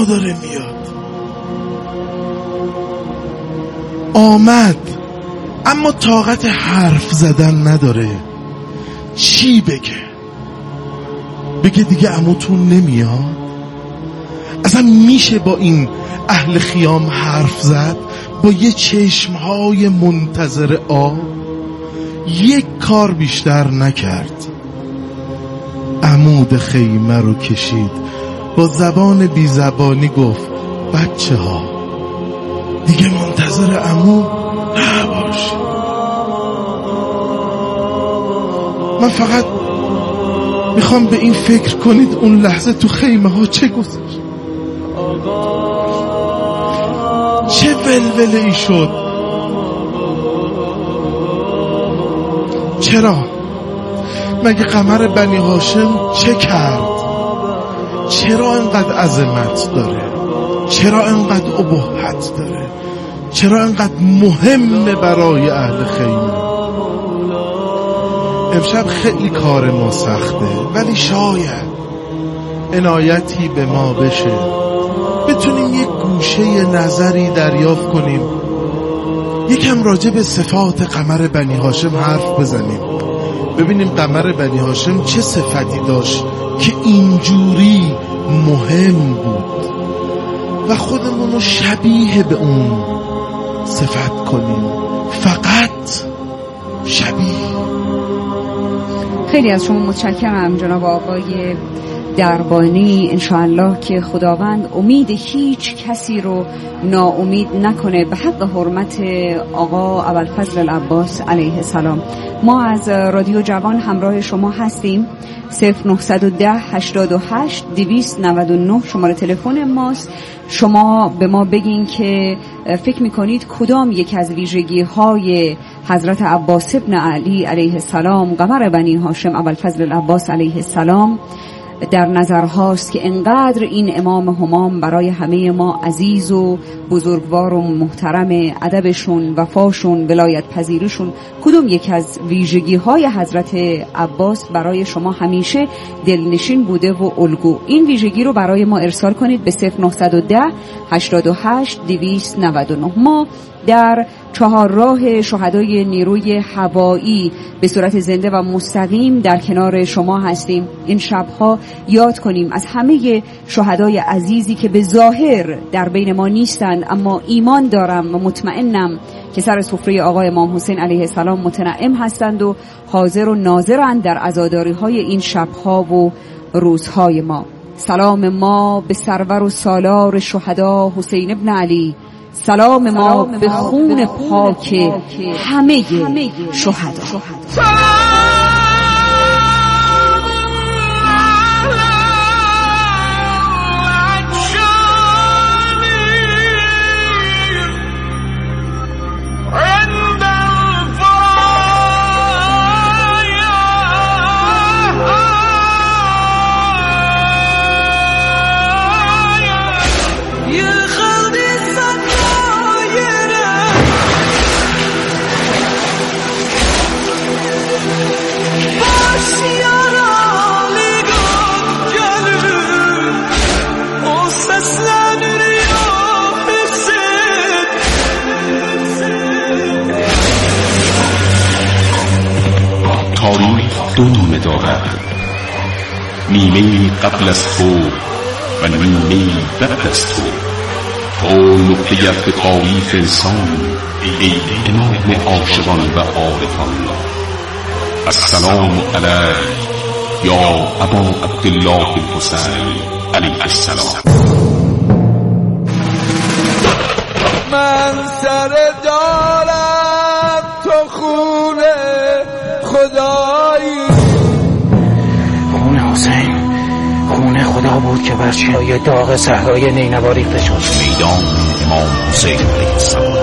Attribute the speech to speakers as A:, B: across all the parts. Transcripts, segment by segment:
A: صدا داره میاد. آمد اما طاقت حرف زدن نداره. چی بگه دیگه عموتون نمیاد؟ اصلا میشه با این اهل خیام حرف زد؟ با یه چشمهای منتظر آب؟ یک کار بیشتر نکرد، عمود خیمه رو کشید، با زبان بی زبانی گفت بچه ها دیگه منتظر عمو نباش. من فقط میخوام به این فکر کنید اون لحظه تو خیمه ها چه گذشت، چه ولوله ای شد. چرا؟ مگه قمر بنی هاشم چه کرد؟ چرا انقدر عظمت داره؟ چرا انقدر ابهت داره؟ چرا انقدر مهمه برای اهل خیمه؟ امشب خیلی کار ما سخته، ولی شاید عنایتی به ما بشه بتونیم یک گوشه نظری دریافت کنیم، یکم راجع به صفات قمر بنی هاشم حرف بزنیم، ببینیم قمر بنی هاشم چه صفتی داشت که اینجوری مهم بود و خودمونو شبیه به اون صفت کنیم، فقط شبیه.
B: خیلی از شما متشکرم جناب آقای دربانی. انشاءالله که خداوند امید هیچ کسی رو ناامید نکنه به حق حرمت آقا ابوالفضل العباس علیه السلام. ما از رادیو جوان همراه شما هستیم. 0910 88 299 شماره تلفن ماست. شما به ما بگین که فکر میکنید کدام یک از ویژگی های حضرت عباس ابن علی علیه السلام، قمر بنی هاشم ابوالفضل العباس علیه السلام، در نظر هاست که انقدر این امام همام برای همه ما عزیز و بزرگوار و محترم، ادبشون، وفاشون، ولایت پذیریشون، کدوم یک از ویژگی های حضرت عباس برای شما همیشه دلنشین بوده و الگو؟ این ویژگی رو برای ما ارسال کنید به 0910 88 299. ما در چهارراه شهدای نیروی هوایی به صورت زنده و مستقیم در کنار شما هستیم. این شبها یاد کنیم از همه شهدای عزیزی که به ظاهر در بین ما نیستند، اما ایمان دارم و مطمئنم که سر سفره آقای امام حسین علیه السلام متنعم هستند و حاضر و ناظرند در عزاداری های این شبها و روزهای ما. سلام ما به سرور و سالار شهدا حسین ابن علی، سلام ما به خون پاک همه شهدا.
C: دو نیمه دارد، نیمه قبل از تو و نیمه بعد از تو. تو نقطه عطف تاریخ انسان، ای امام عاشقان و عارفان. السلام علیک یا ابا عبدالله الحسین علیه السلام.
D: من سر دارم تو خونه خدایی.
E: خون حسین خون خدا بود که بر چینای داغ صحرای نینوا ریخته شد.
C: میدان امام حسین علیه السلام.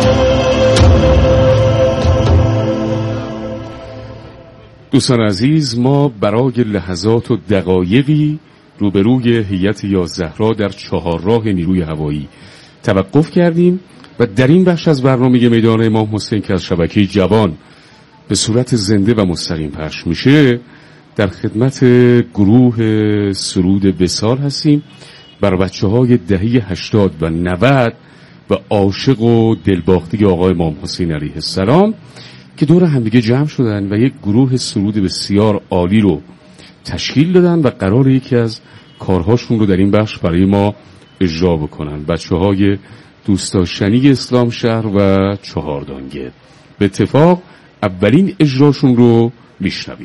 F: دوستان عزیز، ما برای لحظات و دقایقی روبروی هیئت یازدهرا در چهارراه نیروی هوایی توقف کردیم و در این بخش از برنامه میدان امام حسین که از شبکه جوان به صورت زنده و مستقیم پخش میشه در خدمت گروه سرود وصال هستیم. بر بچه‌های دهه 80 و 90 و عاشق و دلباخته آقای امام حسین علیه السلام که دور همدیگه جمع شدن و یک گروه سرود بسیار عالی رو تشکیل دادن و قرار یکی از کارهاشون رو در این بخش برای ما اجرا بکنن. بچه‌های دوست داشتنی اسلام شهر و چهاردانگه. به اتفاق اولین اجراشون رو میشنویم.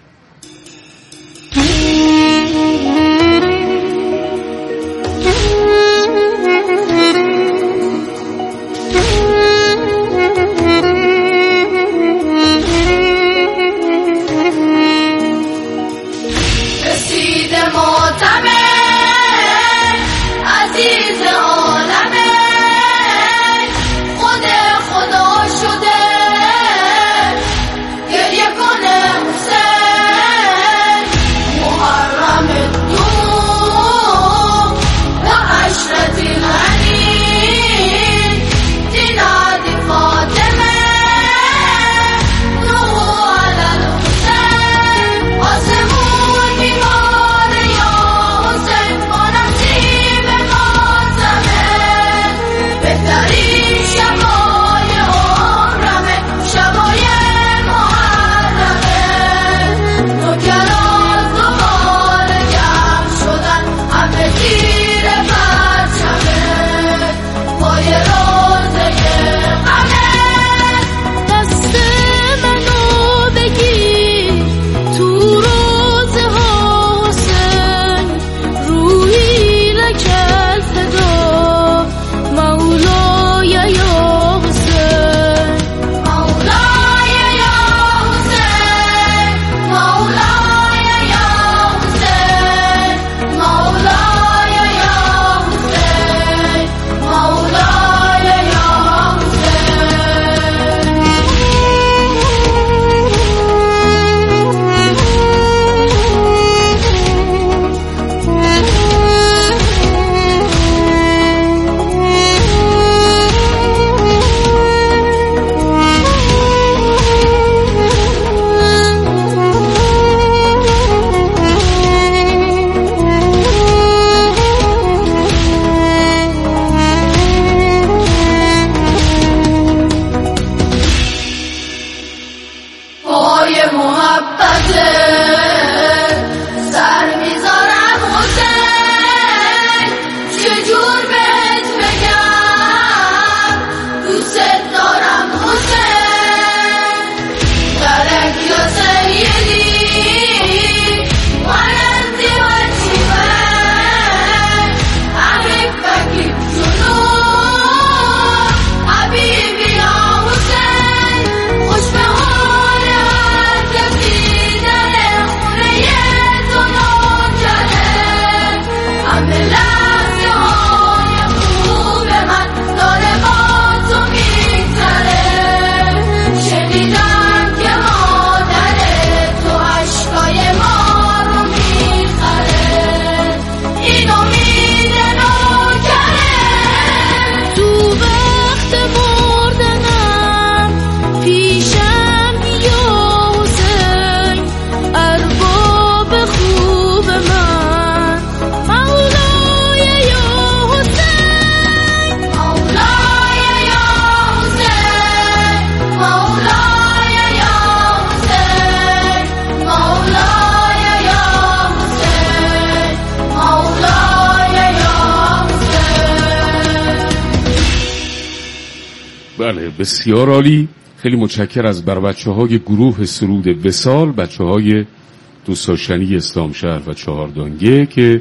F: بله بسیار عالی. خیلی متشکر از بر بچه‌های گروه سرود وصال، بچه‌های دوست داشتنی اسلام شهر و چهاردانگه که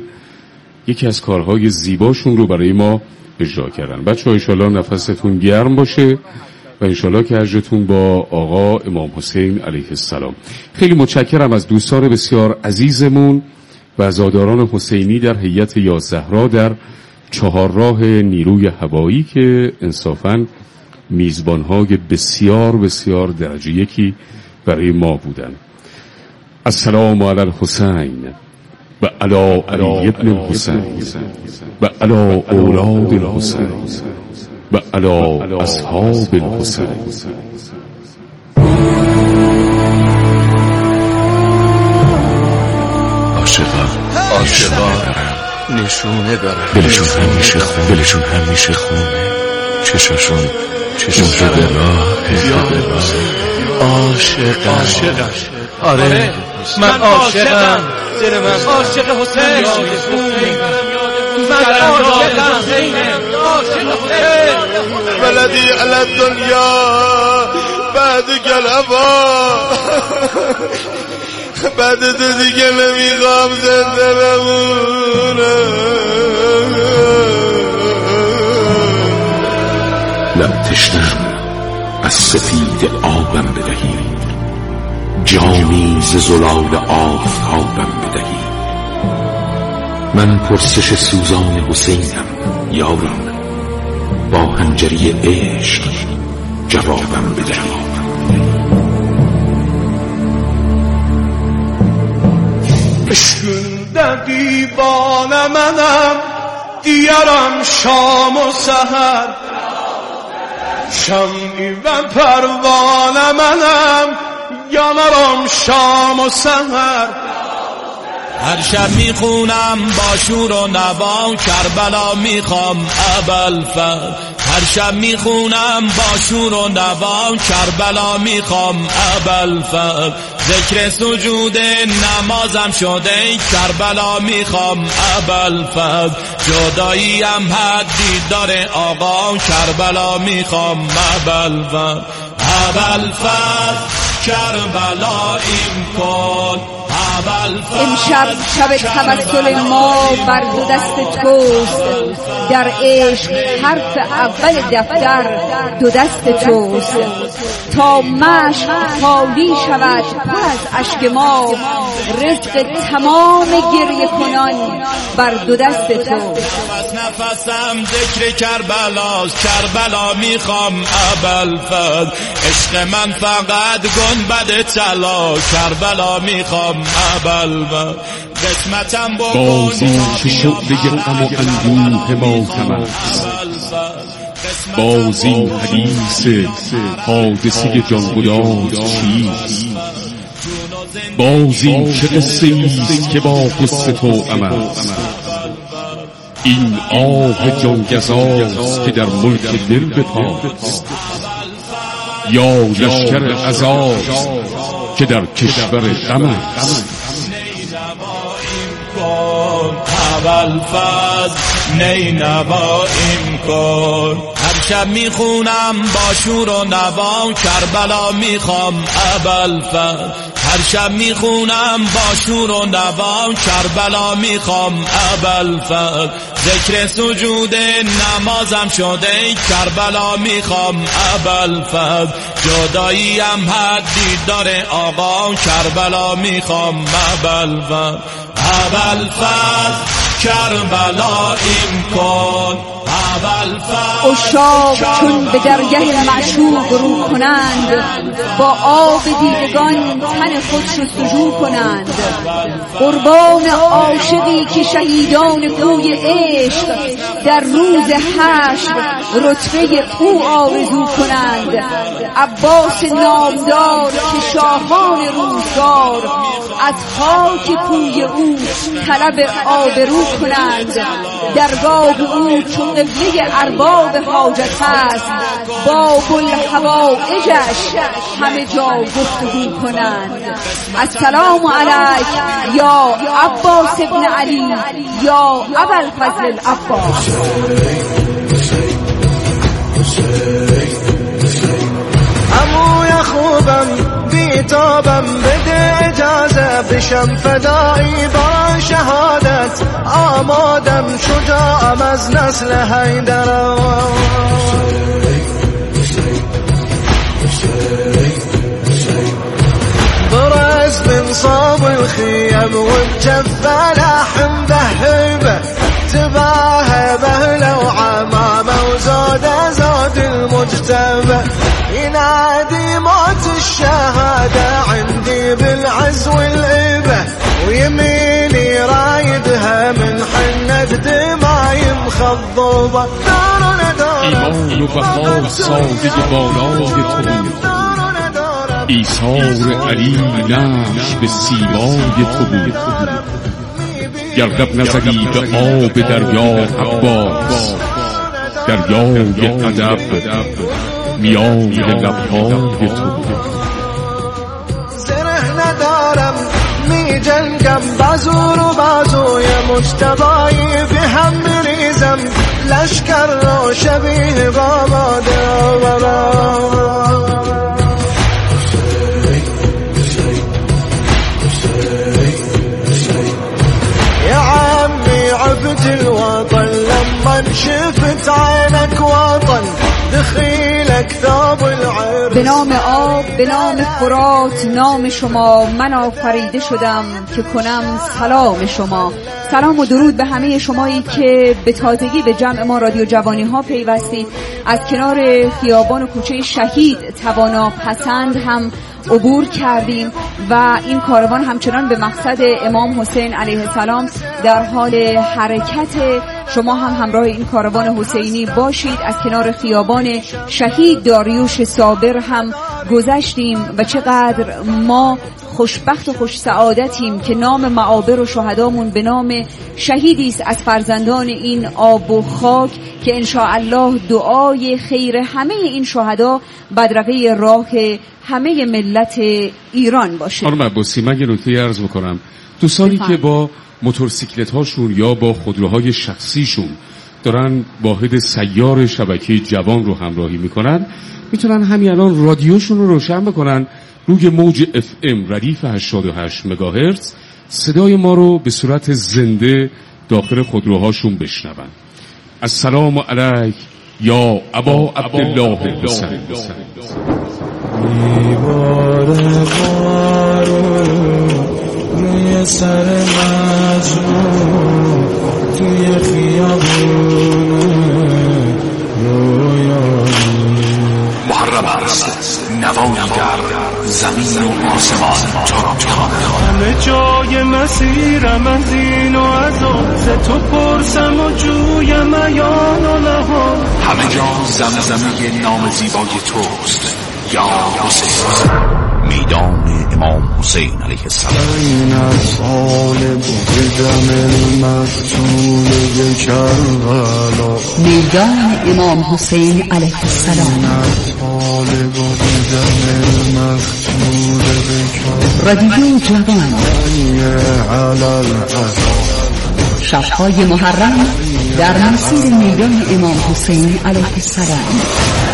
F: یکی از کارهای زیباشون رو برای ما اجرا کردن. بچه‌ها انشالله نفستون گرم باشه و انشالله که اجرتون با آقا امام حسین علیه السلام. خیلی متشکرم از دوستان بسیار عزیزمون و عزاداران حسینی در هیئت یازدهرا در چهارراه نیروی هوایی که انصافاً میزبانهای بسیار بسیار درجه یکی برای ما بودن. السلام علی الحسین و علی علی ابن الحسین و علی اولاد الحسین و علی اصحاب الحسین.
C: عاشقان
G: نشونه داره.
C: دلشون همیشه خونه، چشاشون به راه عاشقم.
G: آره من عاشقم. دل من عاشق حسین من عاشقم.
A: بلدی علی الدنیا بعد گلبا، بعد تو دیگه نمیخوام زنده بمونم.
C: لب تشنم از سفید آبم بدهید، جامی ز زلال آفتابم بدهید. من پرسش سوزان حسینم یاران، با حنجری عشق جوابم بدهید.
D: بشکن دیوانه منم، دیارم شام و سحر، شمعی و پروانه منم، یا نرم شام و سحر.
H: هر شب میخونم با شور و نوا، کربلا میخوام ابوالفضل. هر شب میخونم با شور و نوا، کربلا میخوام ابوالفضل. ذکر سجود نمازم شده، کربلا میخوام ابوالفضل. جداییم حدی داره آقا، کربلا میخوام ابوالفضل. ابوالفضل کربلاییم کن.
B: امشب شب توسل ما بر دو دست توست، در عشق حرف اول دفتر دو دست توست. تا مشق خالی شود پر از اشک ما، رزق تمام گریه کنان بر دو دست توست.
H: نفسم ذکر کربلاست، کربلا میخوام ابوالفضل. عشق من فقط گنبد طلا، کربلا میخوام ابوالفضل. قسمتم
F: بازی که شعله غم و اندوه ماتم است، بازی حدیث حادثه جانگداز چیست؟ بازی چه قصه ایست که با قصه توأم است؟ این آه جانگزاست که در ملک دل بپاست، یا لشکر عزاست که در کشور غم است؟
H: ابوالفضل نینواییم کن. هر شب میخونم با شور و نوا، کربلا میخوام ابوالفضل. هر شب میخونم با شور و نوا، کربلا میخوام ابوالفضل. ذکر سجود نمازم شده، کربلا میخوام ابوالفضل. جداییم حدی داره آقا، کربلا میخوام ابوالفضل. ابوالفضل کربلاییم کن.
B: عشاق چون به درگه معشوق رو کنند، با آب دیدگان تن خود شستشو کنند. قربان عاشقی که شهیدان کوی عشق، در روز حشر رتبه او آرزو کنند. عباس نامدار که شاهان روزگار، از خاک کوی او طلب آبرو کنند. درگاه او چون قبله ارباب حاجت است، باب الحوائجش همه جا گفتگو کنند. السلام علیک یا عباس ابن علی یا ابوالفضل العباس.
D: عموی خوبم بیتابم، بده اجازه بشم فدایی با شهادت. آمادم شجاعم از نسل حیدرم، برز من صوب الخيم وبجفة لحم بهبه، تباهى بهله وعمامه وزوده زود المجتبى. ينادي موت الشهادة عندي بالعز والإبة، ويميني رايدها من حنة دماي مخضوبة.
F: ایمان و وفا ساده بالای تو بود، ایثار علی نقش به سیمای تو بود. گردب نزدی به آب دریا عباس، دریای ادب میان لبهای تو.
I: زره ندارم می جنگم بازو رو بازوی مجتبایی، به هم میریزم لشکر رو شبیه بابا داورا. يا عمي عبد الوطن لما شفت عينك وطن دخيلك ثوب العرس.
B: به نام آب، به نام فرات نام شما، من آفریده شدم که کنم سلام شما. سلام و درود به همه شمایی که به تازگی به جمع ما رادیو جوانی ها پیوستید. از کنار خیابان و کوچه شهید توانا پسند هم عبور کردیم و این کاروان همچنان به مقصد امام حسین علیه السلام در حال حرکت. شما هم همراه این کاروان حسینی باشید. از کنار خیابان شهید داریوش صابر هم گذشتیم و چقدر ما خوشبخت و خوش سعادتیم که نام معابر و شهدامون به نام شهیدی است از فرزندان این آب و خاک که انشاءالله دعای خیر همه این شهدا بدرقه راه همه ملت ایران باشه.
F: خانم عباسی، من یه نکته عرض بکنم. دوستانی که با موتورسیکلت هاشون یا با خودروهای شخصیشون دارن واحد سیار شبکه جوان رو همراهی میکنن، میتونن همین الان رادیوشون رو روشن بکنن روی موج FM ردیف 88 مگاهرتز، صدای ما رو به صورت زنده داخل خودروهاشون بشنون. السلام علیک یا ابا عبدالله الحسین.
I: دیوار بارون روی سر مجنون توی خیابون رویانی.
C: محرم است نوایی در زمین و آسمان تو را میخواند.
I: همه جای مسیرم از این و از آن، ز تو پرسم و جویم عیان و نهان.
C: همه جا زمزمه نام زیبای توست یا حسین. میدان امام حسین علیه السلام.
I: این اطفال بودم المفتون به کربلا.
B: میدان امام حسین علیه السلام.
I: اطفال بودم المفتون به کربلا.
B: رادیو جوان،
I: علل
B: شب‌های محرم در مسیر میدان امام حسین علیه السلام.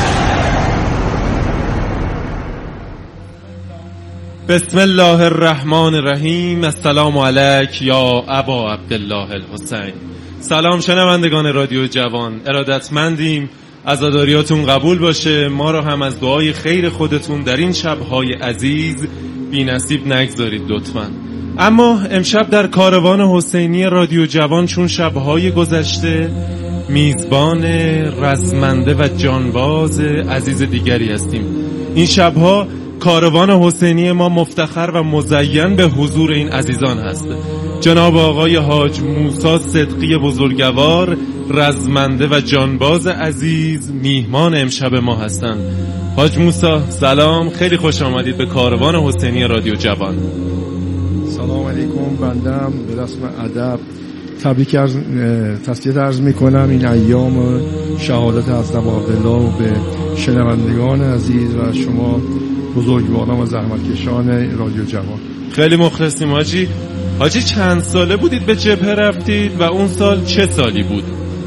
J: بسم الله الرحمن الرحیم. السلام علیک یا ابا عبدالله الحسین. سلام شنوندگان رادیو جوان، ارادتمندیم، عزاداریاتون قبول باشه. ما رو هم از دعای خیر خودتون در این شب‌های عزیز بی نصیب نگذارید لطفاً. اما امشب در کاروان حسینی رادیو جوان چون شب‌های گذشته میزبان رزمنده و جانباز عزیز دیگری هستیم. این شب‌ها کاروان حسینی ما مفتخر و مزین به حضور این عزیزان هست. جناب آقای حاج موسی صدقی بزرگوار، رزمنده و جانباز عزیز، میهمان امشب ما هستند. حاج موسی سلام، خیلی خوش آمدید به کاروان حسینی رادیو جوان.
K: سلام علیکم. بندم به رسم ادب تبریک تسلیت عرض میکنم این ایام شهادت حضرت عبدالله و به شنوندگان عزیز و شما بزرگواران و زحمتکشان رادیو جوان.
J: خیلی مخلصیم حاجی. حاجی چند ساله بودید به جبهه رفتید و اون سال چه سالی بود؟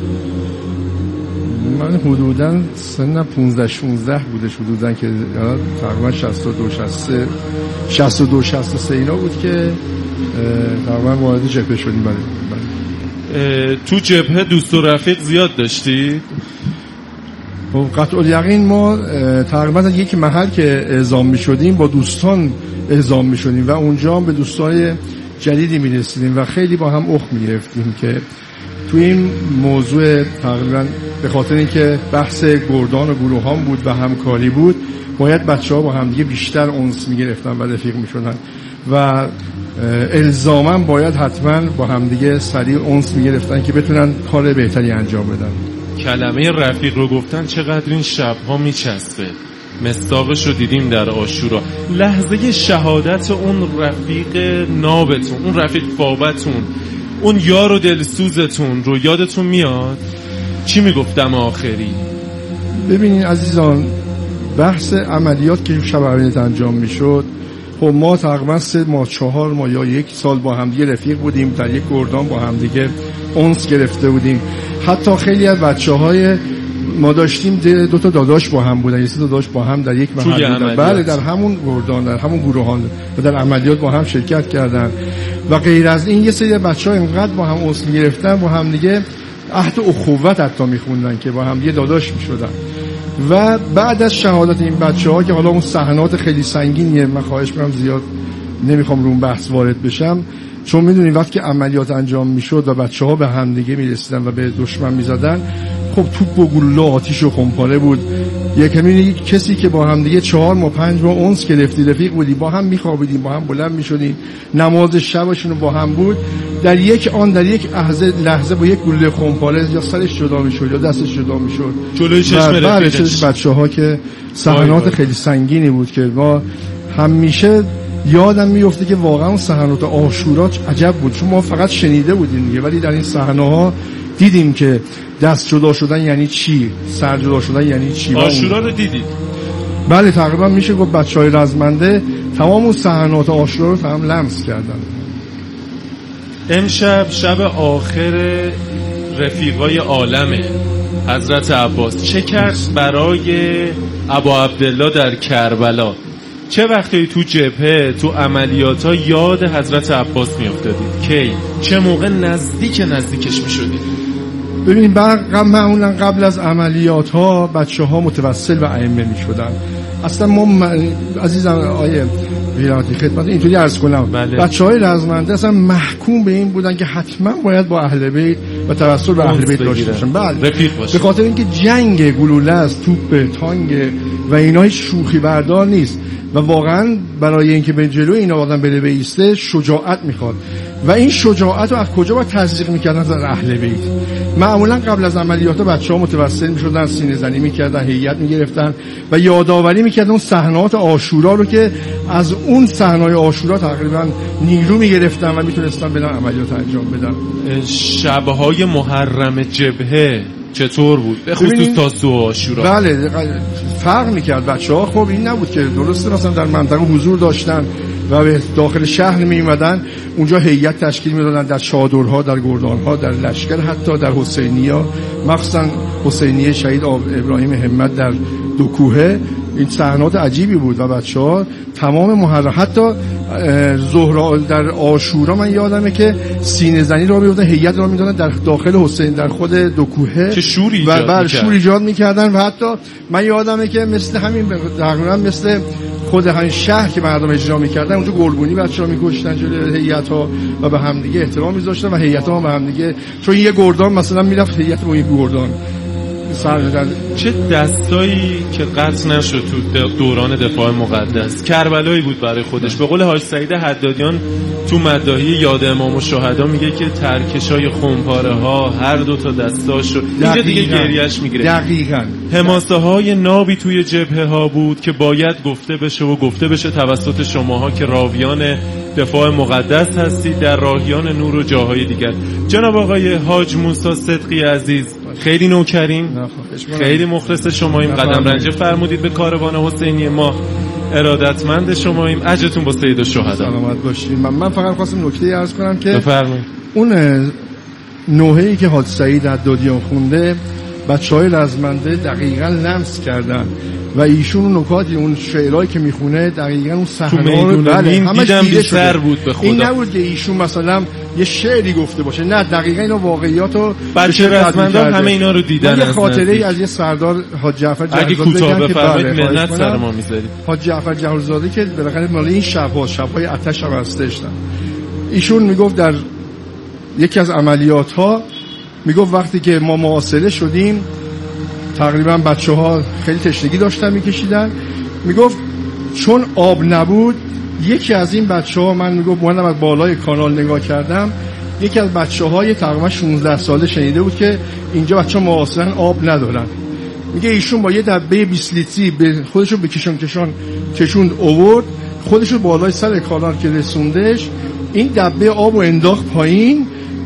K: من حدوداً سن 15-16 بودش حدوداً که تقریبا 62-63 اینا بود که تقریبا وارد جبهه شدیم.
J: تو جبهه دوست و رفیق زیاد داشتید؟
K: قطع الیقین ما تقریبا یک محل که اعزام می شدیم با دوستان اعزام می شدیم و اونجا هم به دوستای جدیدی می رسیدیم و خیلی با هم اخ می گرفتیم که تو این موضوع تقریبا به خاطر اینکه بحث گردان و گروهان بود و همکاری بود باید بچه ها با هم دیگه بیشتر انس می گرفتن و رفیق می شدن و الزاما باید حتما با هم دیگه سریع انس می گرفتن که بتونن کار بهتری انجام بدن.
J: کلمه رفیق رو گفتن چقدر این شبها میچسبه. مصداقش رو دیدیم در عاشورا. لحظه شهادت اون رفیق نابتون، اون رفیق بابتون، اون یار و دلسوزتون رو یادتون میاد؟ چی میگفتم آخری؟
K: ببینین عزیزان، بحث عملیات که شب عملیات انجام میشد، خب ما تقریبا 3 ماه 4 ماه یا 1 سال با هم دیگه رفیق بودیم، در یک گردان با هم دیگه اونس گرفته بودیم. حتی خیلی از بچه‌های ما داشتیم 2 تا داداش با هم بودن، 3 تا داداش با هم در یک محل بودن. بله، در همون گردان، در همون گروهان و در عملیات با هم شرکت کردن. و غیر از این یه سری بچه‌ها اینقدر با هم اونس می‌گرفتن، با هم دیگه عهد اخوت حتی می‌خوندن که با هم دیگه داداش می‌شدن. و بعد از شهادت این بچه‌ها که حالا اون صحنات خیلی سنگینیه، من خواهش می‌کنم زیاد نمیخوام رو اون بحث وارد بشم، چون میدونیم وقتی که عملیات انجام میشد و بچه‌ها به هم دیگه میرسیدن و به دشمن میزدن، خب توپ و گلوله آتش و خمپاره بود. یک کسی که با هم دیگه 4 ماه 5 ماه اونس گرفتی، رفیق بودی، با هم میخوابیدیم، با هم بلند میشدیم، نماز شبشون با هم بود، در یک لحظه با یک گلوله خمپاره یا سرش جدا میشد یا دستش جدا میشد
J: جلوی چشم
K: رفیقش. بچه‌ها که صحنات خیلی سنگینی بود که ما همیشه یادم میفته که واقعا اون صحنات عاشورا عجب بود، چون ما فقط شنیده بودیم دیگه، ولی در این صحنه‌ها دیدیم که دست جدا شدن یعنی چی، سر جدا شدن یعنی چی.
J: عاشورا رو دیدید؟
K: بله، تقریبا میشه گفت بچهای رزمنده تمام اون صحنات عاشورا رو هم لمس کردن.
J: امشب شب آخر رفیقای عالمه حضرت عباس. چه کرد برای ابا عبدالله در کربلا؟ چه وقتی تو جبهه، تو عملیات‌ها یاد حضرت عباس میافتادید؟ کی؟ چه موقع نزدیکش میشدید؟
K: ببینید معمولا قبل از عملیات‌ها بچه‌ها متوسل و ائمه میشدن. اصلا ما عزیزم آیه ویراتی خدمت اینطوری عرض کنم، بچه‌های رزمنده اصلا محکوم به این بودن که حتما باید با اهل بیت و توسل به اهل بیت داشته باشن. بله، به خاطر اینکه جنگ گلوله است، توپ، تانگ و اینا هیچ شوخی بردار نیست و واقعا برای اینکه به جلوی این آدم بره بیسته شجاعت میخواد و این شجاعت رو از کجا باید تزریق میکردن؟ در اهل بیت. معمولا قبل از عملیات بچه‌ها متوسل میشدن، سینه زنی میکردن، هیئت میگرفتن و یادآوری میکردن اون صحنات عاشورا رو که از اون صحنه‌های عاشورا تقریبا نیرو میگرفتن و میتونستن بدن عملیات انجام بدن.
J: شب‌های محرم جبهه چطور بود؟ به خصوص تاسوع و عاشورا.
K: بله، فرق میکرد. بچه‌ها خب این نبود که درسته مثلا در منطقه حضور داشتن و به داخل شهر میومدن، اونجا هیئت تشکیل میدادن در چادرها، در گردانها، در لشکر، حتی در حسینیه، مخصوصا حسینیه شهید ابراهیم همت در 2 کوهه. این صحنات عجیبی بود و بچه‌ها تمام محرم، حتی ظهر در عاشورا من یادمه که سینه زنی را می‌بردن، هیئت را می‌دادن در داخل حسین، در خود 2 کوهه،
J: چه شوری
K: ایجاد می‌کردن. و حتی من یادمه که مثل همین تقریبا مثل خود همین شهر که مردم اجرا می‌کردن، اونجا گلگونی بچه‌ها می‌کشتن جلوی هیئت‌ها و به هم دیگه احترام می‌ذاشتن و هیئت‌ها به هم دیگه، چون یه گردان مثلا میرفت هیئت با این گردان
J: چه دستایی که قطع نشد تو دوران دفاع مقدس. کربلایی بود برای خودش. به قول حاج سعید حدادیان تو مداحی یاد امام الشهدا میگه که ترکشای خمپاره ها هر 2 تا دستاشو، اینجا دیگه گریهش میگیره.
K: دقیقاً
J: حماسه های نابی توی جبهه ها بود که باید گفته بشه توسط شماها که راویان دفاع مقدس هستید در راهیان نور و جاهای دیگر. جناب آقای حاج موسی صدقی عزیز، خیلی نوکریم، خیلی مخلص شماییم، قدم رنجه فرمودید به کاروان حسینی ما، ارادتمند شماییم، اجرتون با سید الشهدا.
K: سلامت باشید. من فقط خواستم نکته عرض کنم که
J: بفرمایید.
K: اون نوحه‌ای که حاج سعید حدادیان خونده بچه‌های رزمنده دقیقاً لمس کردن و ایشون اون نکاتی، اون شعرهایی که میخونه دقیقاً اون صحنه‌ها رو
J: همش دیده سر بود. به خدا
K: این نبود که ایشون مثلا یه شعری گفته باشه، نه، دقیقاً اینا واقعیاتو
J: بچه رزمنده همه اینا رو دیدن.
K: یه خاطره از یه سردار حاج جعفر
J: اگه کوتاه بفرمایید منت سر ما میذارید.
K: حاج جعفر جهورزاده که بالاخره مال این شب‌های آتش هم هستشتن. ایشون میگفت در یکی از عملیات‌ها، میگفت وقتی که ما محاصره شدیم تقریبا بچه‌ها خیلی تشنگی داشتن میکشیدن، میگفت چون آب نبود یکی از این بچه‌ها، من میگفت من از بالای کانال نگاه کردم، یکی از بچه‌های تقریبا 16 ساله شنیده بود که اینجا بچه‌ها محاصرن، آب ندارن. میگه ایشون با یه دبه 20 لیتری به خودشو به کشوند آورد، خودشو بالای سر کانال که رسوندش، این دبه آبو انداخت پایین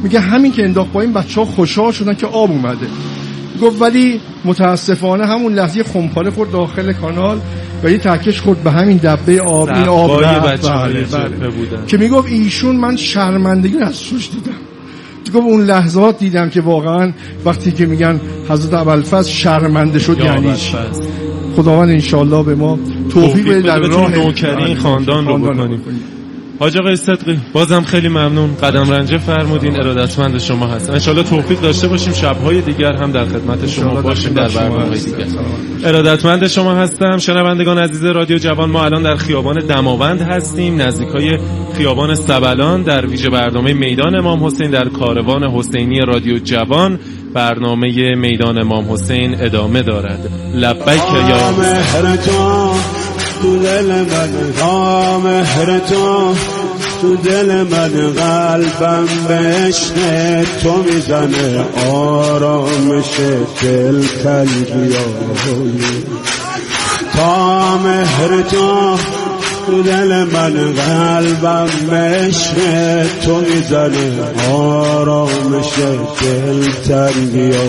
K: میگه همین که انداخت پایین بچه‌ها خوشحال شدن که آب اومده. گفت ولی متاسفانه همون لحظه خمپاره خورد داخل کانال و یه تکش خورد به همین دبه آب. این آب رفت. که میگفت ایشون من شرمندگی از سوش دیدم. گفت اون لحظات دیدم که واقعا وقتی که میگن حضرت ابوالفضل شرمنده شد یعنی چی. خداوند انشالله به ما توفیق بده در راه
J: نوکری خاندان رو بکنیم. حاج آقای صدقی بازم خیلی ممنون، قدم رنجه فرمودین، ارادتمند شما هستم. انشالله توفیق داشته باشیم شب‌های دیگر هم در خدمت شما باشیم در برنامه‌های دیگر. ارادتمند شما هستم. شنوندگان عزیز رادیو جوان، ما الان در خیابان دماوند هستیم، نزدیکای خیابان سبلان، در ویژه برنامه میدان امام حسین در کاروان حسینی رادیو جوان. برنامه میدان امام حسین ادامه دارد. لبیک یا
L: تو دل من مهر تو دل من قلبم به عشق تو میزنه آرامش دل تنگیای تا مهر تو دل من قلبم به عشق تو میزنه آرامش دل تنگیای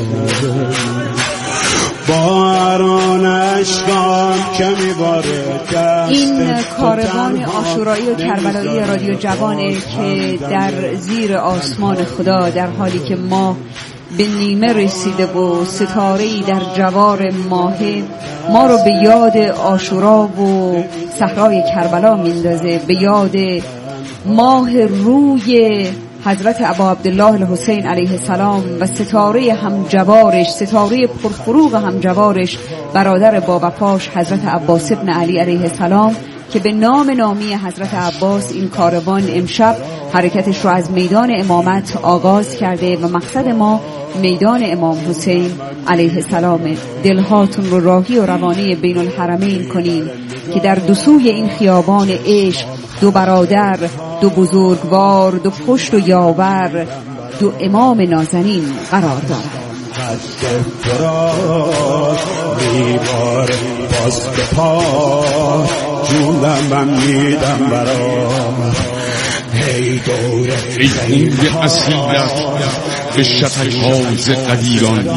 B: این کاروان عاشورایی و کربلایی رادیو جوانه که در زیر آسمان خدا در حالی که ما به نیمه رسیده و ستاره‌ای در جوار ماهه ما رو به یاد عاشورا و صحرای کربلا میندازه، به یاد ماه روی حضرت ابا عبدالله الحسین علیه السلام و ستاره همجوارش، ستاره پرفروغ همجوارش، برادر باوفاش حضرت عباس ابن علی علیه السلام که به نامی حضرت عباس این کاروان امشب حرکتش رو از میدان امامت آغاز کرده و مقصد ما میدان امام حسین علیه السلام. دلهاتون رو راهی و روانه بین الحرمین کنین که در دو سوی این خیابان عشق دو برادر، دو بزرگوار، دو پشت و یاور، دو امام نازنین قرار دارند.
L: میبار باز به پا جونم من میدم برات ای
F: خون اصیلت به شتک‌هاز قدیران،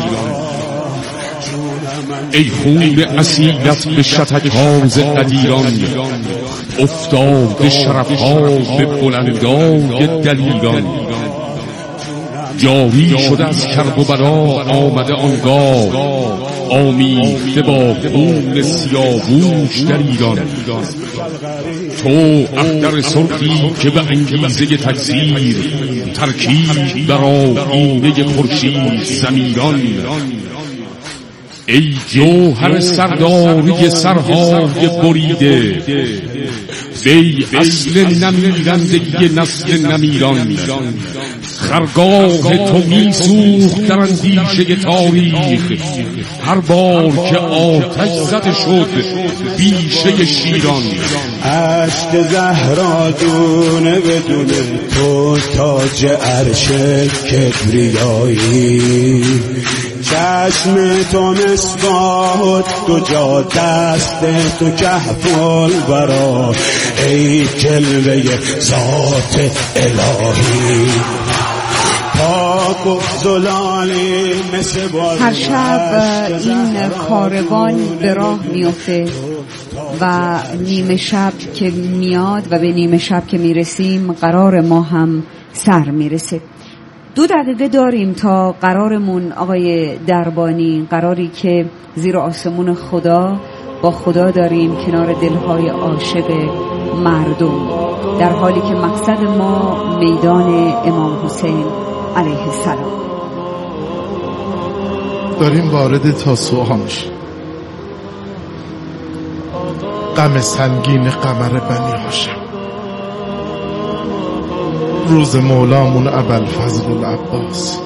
F: ای خون اصیلت به شتک‌هاز قدیران، افتاد شرف‌ها به بلندای دلیران. جاری شده از کرب و بلا آمده آنگاه، آمیخته با خون سیاووش در ایران. تو اختر سرخی که به انگیزه تکثیر ترکیب بر آیینه خورشید ضمیران، ای جوهر سرداری سرهای بریده، وی اصل نمیرندگی نسل نمیران. خرگاه تو میسوخت در اندیشه تاریخ، هر بار که آتش زده شد بیشه شیران.
L: عشق زهرا دونه بدونه تو تاج عرش کبریایی، چشم تو مصباح دو جا دست تو کهف الورا، ای جلوه ذات الهی.
B: هر شب این کاروان به راه میفته و نیمه شب که میاد و به نیمه شب که میرسیم قرار ما هم سر میرسه. 2 دقیقه داریم تا قرارمون آقای دربانی، قراری که زیر آسمون خدا با خدا داریم کنار دلهای عاشق مردم، در حالی که مقصد ما میدان امام حسین علیه السلام.
A: داریم وارد تاسوعا میشیم. غم سنگین قمر بنی هاشم، روز مولامون ابوالفضل العباس.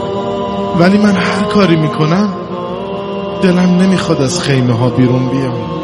A: ولی من هر کاری میکنم دلم نمیخواد از خیمه ها بیرون بیام.